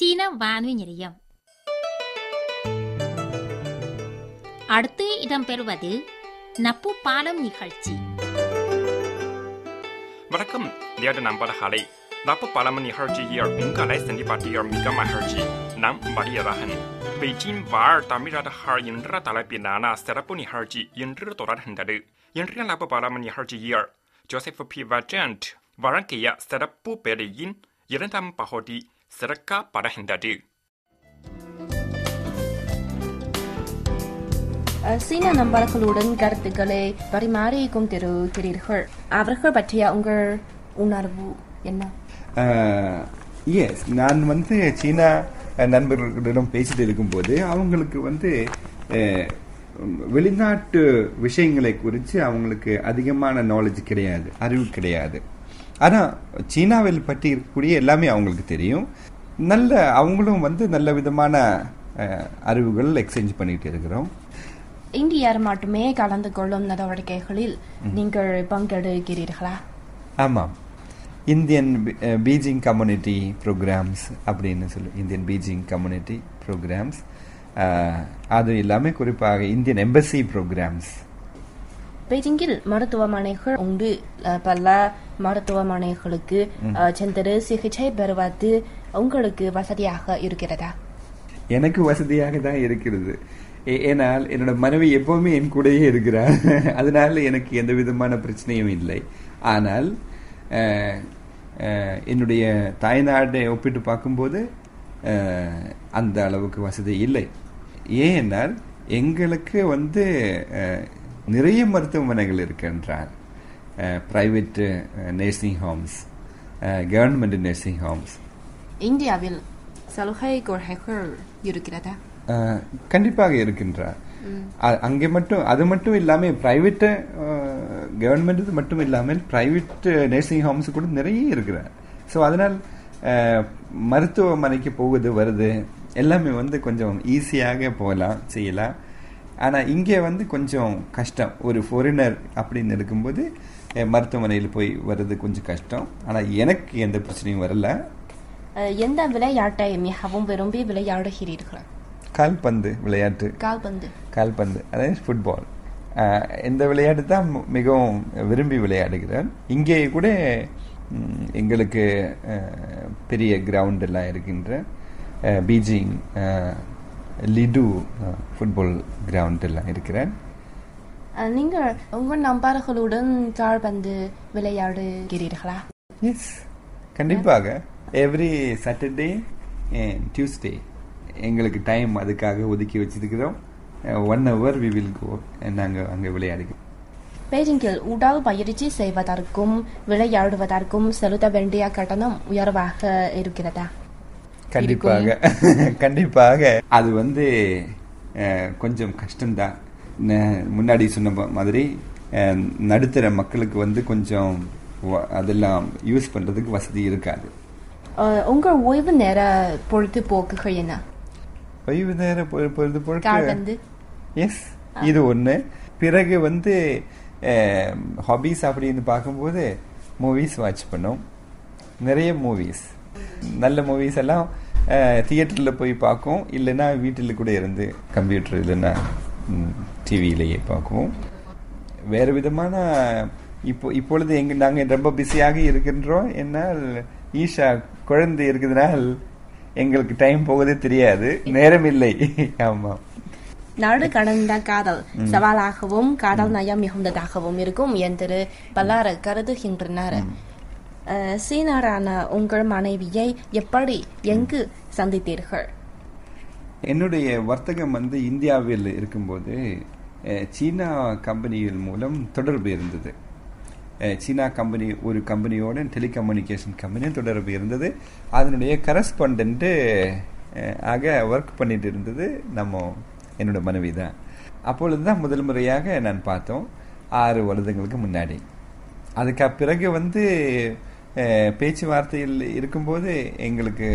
சீன வானொலி நிலையம். அடுத்து இடம்பெறுவது நப்பு பாலம் நிகழ்ச்சி. வணக்கம். நம்பர்களை நப்பு பாலம் நிகழ்ச்சியில் உங்களை சந்திப்பதில் மிக மகிழ்ச்சி. நாம் மரியரகன். பெய்ஜிங் வாழ் தமிழர்கள் என்ற தலைப்பிலான சிறப்பு நிகழ்ச்சி இன்று தொடர்கின்றது. இன்றைய நப்பு பாலம் நிகழ்ச்சியில் ஜோசப் பி. வஜண்ட் வழங்கிய சிறப்பு பெரியின் இரண்டாம் பகுதி சிறக்கப்படுகின்றது. சீன நண்பர்களுடன் கருத்துக்களை பரிமாறிக்கும் திருக்கிறீர்கள். அவர்கள் பற்றிய உங்கள் உணர்வு என்ன? நான் சீனா நண்பர்களிடம் பேசிட்டு இருக்கும்போது அவங்களுக்கு வெளிநாட்டு விஷயங்களை குறித்து அவங்களுக்கு அதிகமான நாலேஜ் கிடையாது, அறிவு கிடையாது. ஆனால் சீனாவில் பற்றி இருக்கக்கூடிய எல்லாமே அவங்களுக்கு தெரியும். அவங்களும் நல்ல விதமான அறிவுகள் எக்ஸ்சேஞ்ச் பண்ணிட்டு இருக்கிறோம். இந்தியர் மட்டுமே கலந்து கொள்ளும் நடவடிக்கைகளில் நீங்கள் பங்கெடுக்கிறீர்களா? ஆமாம். இந்தியன் பீஜிங் கம்யூனிட்டி ப்ரோக்ராம்ஸ் அப்படின்னு சொல்லி இந்தியன் பீஜிங் கம்யூனிட்டி ப்ரோக்ராம்ஸ், அது எல்லாமே குறிப்பாக இந்தியன் எம்பசி ப்ரோக்ராம்ஸ். பெய்ஜிங்கில் மருத்துவமனைகள் உண்டு. பல மருத்துவமனைகளுக்கு சென்று சிகிச்சை பெறுவது உங்களுக்கு வசதியாக இருக்கிறதா? எனக்கு வசதியாக தான் இருக்கிறது. ஏனால் என்னோட மனைவி எப்பவுமே என் கூடயே இருக்கிறார். அதனால எனக்கு எந்த விதமான பிரச்சனையும் இல்லை. ஆனால் என்னுடைய தாய்நாட்டை ஒப்பிட்டு பார்க்கும்போது அந்த அளவுக்கு வசதி இல்லை. ஏனால் எங்களுக்கு நிறைய மருத்துவமனைகள் இருக்கின்றார். Private nursing homes, government nursing homes. இந்தியாவில் சலுகை கொள்கைகள் இருக்கிறதா? கண்டிப்பாக இருக்கின்றார். அங்கே அது மட்டும் இல்லாமல் பிரைவேட் கவர்மெண்ட் மட்டும் இல்லாமல் பிரைவேட் நர்சிங் ஹோம்ஸ் கூட நிறைய இருக்கிறார். ஸோ அதனால் மருத்துவமனைக்கு போகுது வருது எல்லாமே கொஞ்சம் ஈஸியாக போகலாம், செய்யலாம். ஆனால் இங்கே கொஞ்சம் கஷ்டம். ஒரு ஃபாரினர் அப்படின்னு இருக்கும்போது மருத்துவமனையில் போய் வர்றது கொஞ்சம் கஷ்டம். ஆனால் எனக்கு எந்த பிரச்சனையும் வரல. எந்த விளையாட்டை மிகவும் விரும்பி விளையாடுகிறீர்கள்? கால்பந்து விளையாட்டு. கால்பந்து அதாவது ஃபுட்பால். இந்த விளையாட்டு தான் மிகவும் விரும்பி விளையாடுகிறேன். இங்கே கூட எங்களுக்கு பெரிய கிரவுண்ட் எல்லாம் இருக்கின்ற பீஜிங் லிடு ஃபுட்பால் கிரவுண்ட் எல்லாம் இருக்கிறேன். நீங்கள் உங்கள் நண்பர்களுடன் கால்பந்து விளையாடுகிறீர்களா? எஸ், கண்டிப்பாக. எவ்ரி சாட்டர்டே டியூஸ்டே எங்களுக்கு டைம் அதுக்காக ஒதுக்கி வச்சிருக்கிறோம். 1 hour we will go. நாங்கள் அங்கே விளையாடுகிறோம். பெய்ஜிங்கில் உடல் பயிற்சி செய்வதற்கும் விளையாடுவதற்கும் செலுத்த வேண்டிய கட்டணம் உயர்வாக இருக்கிறதா? கண்டிப்பாக கண்டிப்பாக. அது கொஞ்சம் கஷ்டம்தான். முன்னாடி சொன்ன மாதிரி நடுத்தர மக்களுக்கு கொஞ்சம் அதெல்லாம் யூஸ் பண்றதுக்கு வசதி இருக்காது. உங்கள் ஓய்வு நேர பொழுதுபோக்குகள் என்ன? ஓய்வு நேர பொழுதுபோக்கு எஸ், இது ஒன்று. பிறகு ஹாபீஸ் அப்படின்னு பார்க்கும்போது மூவிஸ் வாட்ச் பண்ணோம். நிறைய மூவிஸ், நல்ல மூவிஸ் எல்லாம் தியேட்டரில் போய் பார்க்கும். இல்லைன்னா வீட்டில் கூட இருந்து கம்ப்யூட்டர் இல்லைன்னா டிவியிலேயே பார்க்குவோம். வேறு விதமான இப்பொழுது நாங்கள் ரொம்ப பிஸியாக இருக்கின்றோம். என்னால் ஈஷா குழந்தை இருக்குதுனால் எங்களுக்கு டைம் போவதே தெரியாது, நேரம் இல்லை. ஆமாம். நாடு கடந்த காதல் சவாலாகவும் காதல் நயம் மிகுந்ததாகவும் இருக்கும் என்று பலர் கருதுகின்றனர். சீனரான உங்கள் மனைவியை எப்படி எங்கு சந்தித்தீர்கள்? என்னுடைய வர்த்தகம் இந்தியாவில் இருக்கும்போது சீனா கம்பெனிகள் மூலம் தொடர்பு இருந்தது. சீனா கம்பெனி ஒரு கம்பெனியோட டெலிகம்யூனிகேஷன் கம்பெனி தொடர்பு இருந்தது. அதனுடைய கரஸ்பாண்டன்ட்டு ஆக ஒர்க் பண்ணிட்டு இருந்தது என்னோட மனைவி தான். அப்பொழுது தான் முதல் முறையாக நான் பார்த்தோம், 6 வருடங்களுக்கு முன்னாடி. அதுக்கு பிறகு பேச்சுவார்த்தையில் இருக்கும்போது எங்களுக்கு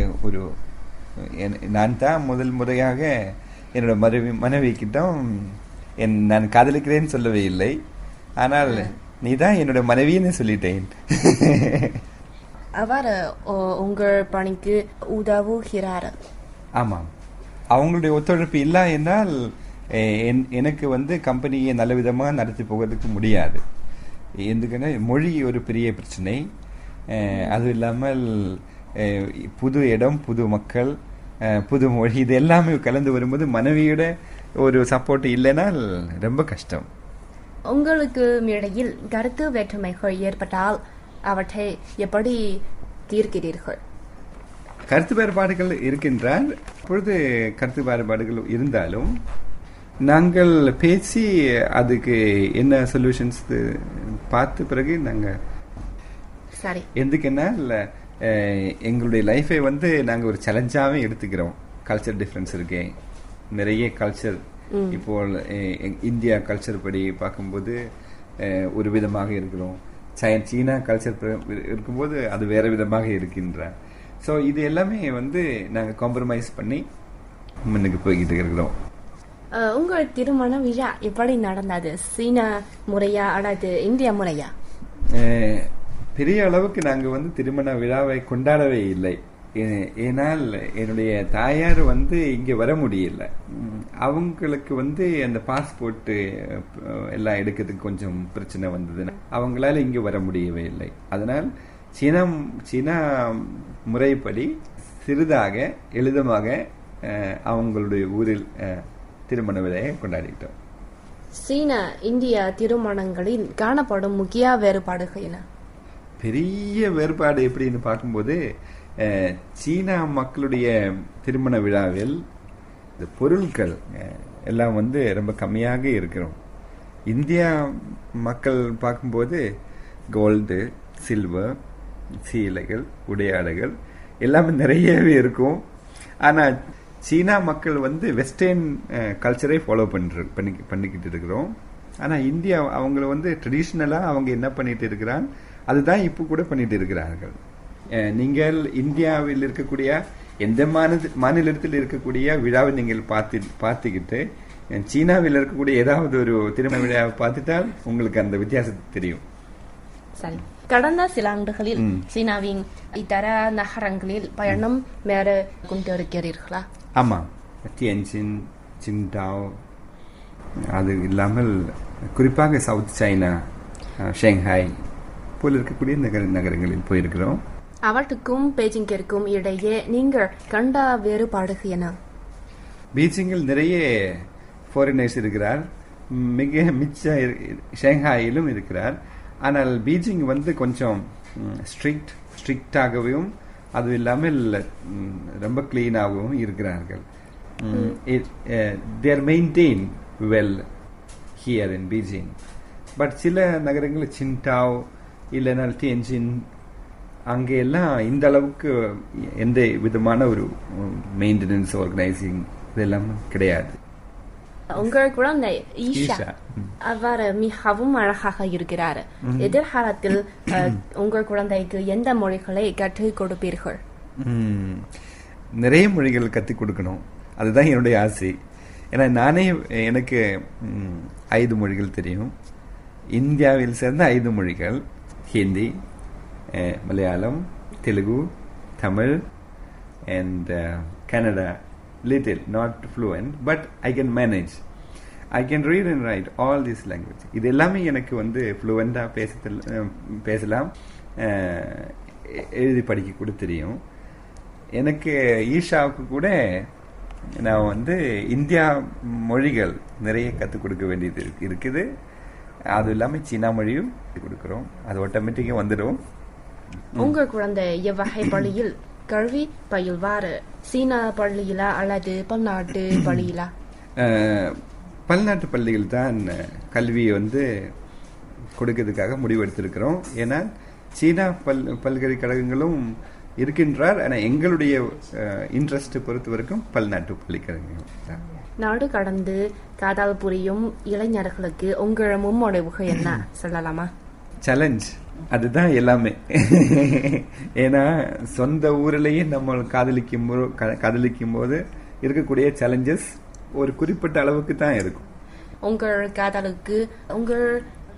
நான் தான் முதல் முறையாக என்னோட மனைவி கிட்டம் நான் காதலிக்கிறேன்னு சொல்லவே இல்லை. ஆனால் நீ தான் என்னோட மனைவின்னு சொல்லிட்டேன். அவர் உங்கள் பணிக்கு உதவுகிறார். ஆமாம், அவங்களுடைய ஒத்துழைப்பு இல்லை என்றால் எனக்கு வந்து கம்பெனியை நல்ல விதமாக நடத்தி போகிறதுக்கு முடியாது. ఎందుకంటే மொழி ஒரு பெரிய பிரச்சனை. அதுவும் இல்லாமல் புது இடம், புது மக்கள், புது மொழி, இது எல்லாமே கலந்து வரும்போது மனைவியோட ஒரு சப்போர்ட் இல்லைனால் ரொம்ப கஷ்டம். உங்களுக்கு இடையில் கருத்து வேற்றுமைகள் ஏற்பட்டால் அவற்றை எப்படி தீர்க்கிறீர்கள்? கருத்து வேறுபாடுகள் இருக்கின்றால் அப்பொழுது கருத்து வேறுபாடுகள் இருந்தாலும் நாங்கள் பேசி அதுக்கு என்ன சொல்யூஷன்ஸ் பார்த்த பிறகு நாங்கள் சரி. எதுக்குன்னா எங்களுடைய லைஃபை வந்து நாங்கள் ஒரு சேலஞ்சாகவே எடுத்துக்கிறோம். கல்ச்சர் டிஃப்ரென்ஸ் இருக்கு, நிறைய கல்ச்சர். இப்போ இந்தியா கல்ச்சர் படி பார்க்கும்போது ஒரு விதமாக இருக்கிறோம், சீனா கல்ச்சர் இருக்கும்போது அது வேற விதமாக இருக்கின்ற. ஸோ இது எல்லாமே வந்து நாங்கள் காம்ப்ரமைஸ் பண்ணி முன்னுக்கு போய்கிட்டு இருக்கிறோம். உங்கள் திருமண விழா எப்படி நடந்தது? சீனா முறையா அல்லது இந்தியா முறையா? பெரிய அளவுக்கு நாங்கள் வந்து திருமண விழாவை கொண்டாடவே இல்லை. ஏனால் என்னுடைய தாயார் வந்து இங்கே வர முடியல. அவங்களுக்கு வந்து அந்த பாஸ்போர்ட் எல்லாம் எடுக்கிறதுக்கு கொஞ்சம் பிரச்சனை வந்ததுன்னா அவங்களால இங்கே வர முடியவே இல்லை. அதனால் சீனா முறைப்படி சிறிதாக எளிதமாக அவங்களுடைய ஊரில் திருமண விழாவை கொண்டாடிட்டோம். சீனா இந்தியா திருமணங்களில் காணப்படும் முக்கிய வேறுபாடுகள் என்ன? பெரிய வேறுபாடு எப்படின்னு பார்க்கும்போது சீனா மக்களுடைய திருமண விழாவில் இந்த பொருட்கள் எல்லாம் வந்து ரொம்ப கம்மியாக இருக்கிறோம். இந்தியா மக்கள் பார்க்கும்போது கோல்டு, சில்வர், சீலைகள், உடையாடைகள் எல்லாமே நிறையவே இருக்கும். ஆனால் சீனா மக்கள் வந்து வெஸ்டர்ன் கல்ச்சரை ஃபாலோ பண்ணிக்கிட்டு இருக்கிறோம். ஆனால் இந்தியா அவங்கள வந்து ட்ரெடிஷ்னலாக அவங்க என்ன பண்ணிட்டு இருக்கிறாங்க அதுதான் இப்போ கூட பண்ணிட்டு இருக்கிறார்கள். நீங்கள் இந்தியாவில் இருக்கக்கூடிய எந்த மாநிலத்தில் இருக்கக்கூடிய விழாவை நீங்கள் பார்த்துக்கிட்டு சீனாவில் இருக்கக்கூடிய ஏதாவது ஒரு திருமண விழாவை பார்த்துட்டால் உங்களுக்கு அந்த வித்தியாசம் தெரியும். சரி. கடந்த சில ஆண்டுகளில் சீனாவின் இதர நகரங்களில் பயணம் மேற கொண்டிருக்கிறீர்களா? ஆமாம், தியன்ஜின், சிங்டாவ், அது இல்லாமல் குறிப்பாக சவுத் சைனா, ஷாங்காய் போல இருக்கக்கூடிய நகரங்களில் போயிருக்கிறோம். அவற்றுக்கும் பெய்ஜிங்கிற்கும் இடையே நீங்கள் கண்ட வேறுபாடுகள் என்ன? பீஜிங்கில் நிறைய ஃபாரினர்ஸ் இருக்கிறார், மிச்ச ஷாங்காயிலும் இருக்கிறார். ஆனால் பீஜிங் வந்து கொஞ்சம் ஸ்ட்ரிக்டாகவும் அது இல்லாமல் ரொம்ப கிளீனாகவும் இருக்கிறார்கள். they are maintained well here in Beijing. But சில நகரங்கள் சின்டாவ் இல்லைனா தியன்ஜின் அங்கே எல்லாம் இந்த அளவுக்கு எந்த விதமான ஒரு மெயின்டெனன்ஸ் ஆர்கனைசிங் இதெல்லாம் கிடையாது. உங்கள் குழந்தை ஈஷா அவர் மிகவும் அழகாக இருக்கிறார். எதிர்காலத்தில் உங்கள் குழந்தைக்கு எந்த மொழிகளை கற்றுக் கொடுப்பீர்கள்? நிறைய மொழிகள் கற்றுக் கொடுக்கணும், அதுதான் என்னுடைய ஆசை. ஏன்னா எனக்கு 5 மொழிகள் தெரியும். இந்தியாவில் சேர்ந்த 5 மொழிகள்: Hindi, Malayalam, Telugu, Tamil and Kannada. Little, not fluent, but I can manage. I can read and write all these languages. இது எல்லாமே எனக்கு வந்து ஃப்ளூவெண்டா பேசலாம், எழுதி படிக்க கூட தெரியும். எனக்கு ஈஷாவுக்கு கூட நான் வந்து இந்தியா மொழிகள் நிறைய கற்றுக் கொடுக்க வேண்டியது இருக்குது. அது இல்லாமல் சீனா மொழியும் கொடுக்குறோம், அது ஆட்டோமேட்டிக்காக வந்துடும். உங்கள் குழந்தை எவ்வகை பள்ளியில் கல்வி பயில்வார்? சீனா பள்ளியிலா அல்லது பல்நாட்டு பள்ளியிலா? பல்நாட்டு பள்ளிகள் தான் கல்வியை வந்து கொடுக்கிறதுக்காக முடிவெடுத்திருக்கிறோம். ஏன்னா சீனா பல்கலைக்கழகங்களும் இருக்கின்றார். ஆனால் எங்களுடைய இன்ட்ரெஸ்ட் பொறுத்த வரைக்கும் பல்நாட்டு பள்ளிக்கழகங்கள் தான். நாடு கடந்து காதல் புரியும் இளைஞர்களுக்கு உங்கள் முன்மொழிவுகள் என்ன சொல்லலாமா? சேலஞ்ச், அதுதான் எல்லாமே. ஏன்னா சொந்த ஊரிலேயே நம்ம காதலிக்கும் போது இருக்கக்கூடிய சேலஞ்சஸ் ஒரு குறிப்பிட்ட அளவுக்கு தான் இருக்கும். உங்கள் காதலுக்கு உங்கள்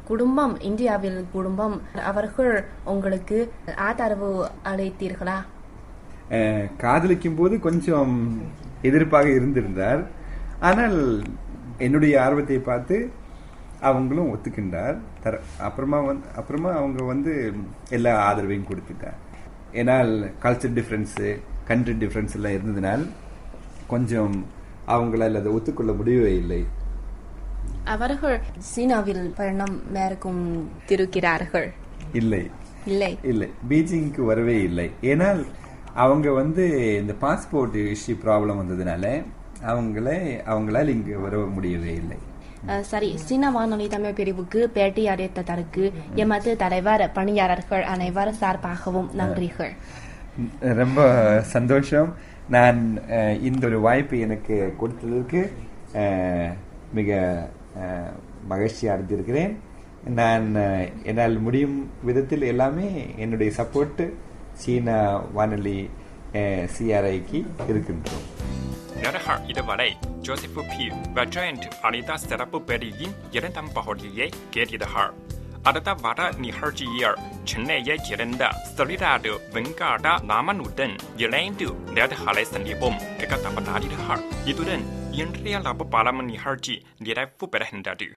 குடும்பம் இந்தியாவில் குடும்பம் அவர்கள் உங்களுக்கு ஆதரவு அளித்தீர்களா? காதலிக்கும் போது கொஞ்சம் எதிர்ப்பாக இருந்திருந்தார். ஆனால் என்னுடைய ஆர்வத்தை பார்த்து அவங்களும் ஒத்துக்கின்றார். அப்புறமா அவங்க வந்து எல்லா ஆதரவையும் கொடுத்துட்டார். ஏன்னால் கல்ச்சர் டிஃப்ரென்ஸு கண்ட்ரி டிஃப்ரென்ஸ் எல்லாம் இருந்ததுனால் கொஞ்சம் அவங்களால் அதை ஒத்துக்கொள்ள முடியவே இல்லை. அவர்கள் சீனாவில் பயணம் மேற்கும் திருக்கிறார்கள்? இல்லை இல்லை இல்லை, பீஜிங்க்கு வரவே இல்லை. ஏனால் அவங்க வந்து இந்த பாஸ்போர்ட் இஷ்யூ ப்ராப்ளம் வந்ததுனால அவங்களால் இங்கு வர முடியவே இல்லை. சரி, சீனா வானொலி தமிழ் பிரிவுக்கு பேட்டி அளித்ததற்கு எமது தலைவர் பணியாளர்கள் அனைவர் சார்பாகவும் நன்றிகள். ரொம்ப சந்தோஷம். நான் இந்த ஒரு வாய்ப்பு எனக்கு கொடுத்ததற்கு மிக மகிழ்ச்சி அடைந்திருக்கிறேன். நான் என்னால் முடியும் விதத்தில் எல்லாமே என்னுடைய சப்போர்ட் சீனா வானொலி CRIக்கு இருக்கின்றோம். இதுவரை ஜோசப் பி வெட்ரண்ட் அனிதா சிறப்பு பேட்டியின் 2ஆம் பகுதியை கேட்டீர்கள். அடுத்த வார நிகழ்ச்சியில் சென்னையைச் சேர்ந்த ஸ்ரீராடு வெங்காட ராமனுடன் இணைந்து நேர்களை சந்திப்போம். கேட்க தவறாதீர்கள். இதுடன் இன்றைய லாப பாலம் நிகழ்ச்சி நிறைவு பெறுகின்றது.